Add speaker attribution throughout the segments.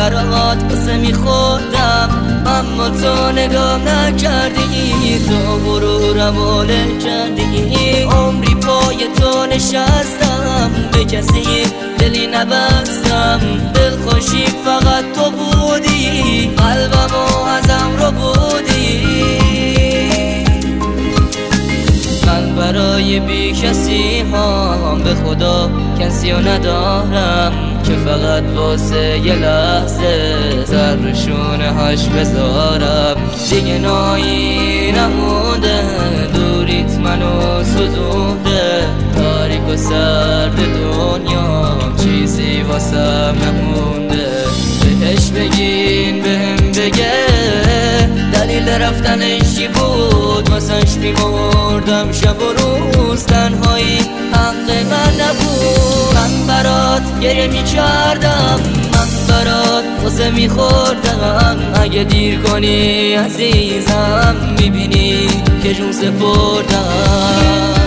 Speaker 1: برات قصه میخوردم اما تو نگام نکردی، تو غرورم وله کردی. عمری پای تو نشستم به کسی دلی نبستم، دلخوشی فقط تو بودی، قلبمو ازم رو بودی. من برای بی کسی هم به خدا کسی رو ندارم که فقط واسه یه لحظه سرشونهاش بذارم. دیگه نایی نمونده، دوریت منو سوزونده، تاریک و سرد دنیا چیزی واسم نمونده. بهش بگین بهم بگه دلیل رفتنش چی بود، واسش میمردم شب و روز، تنهایی حق من نبود. من برات گریه میکردم، من برات قصه میخوردم، اگه دیر کنی عزیزم میبینی که جون سپردم.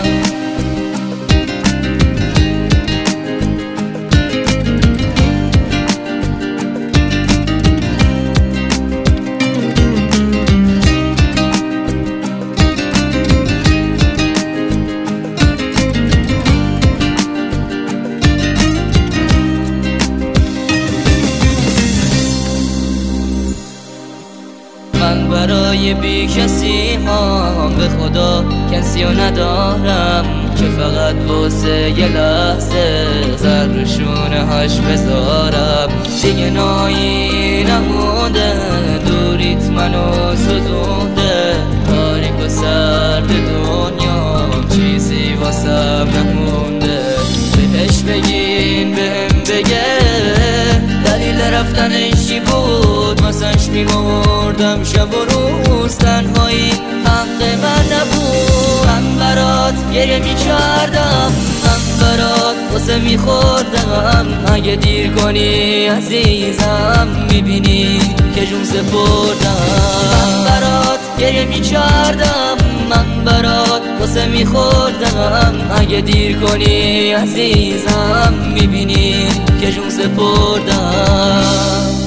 Speaker 1: من برای بی کسی هم به خدا کسی رو ندارم که فقط واسه یه لحظه سرشونهاش بذارم. دیگه نایی نمونده، دوریت منو سوزونده، تاریک و سرد دنیا چیزی واسم نمونده. بهش بگین بهم بگه دلیل رفتنش چی بود، واسش میمردم شب و روز، تنهایی حق من نبود. من برات گریه میکردم، من برات قصه میخوردم، اگه دیر کنی عزیزم میبینی که جون سپردم. من برات گریه میکردم، من برات قصه میخوردم، اگه دیر کنی عزیزم میبینی که جون سپردم.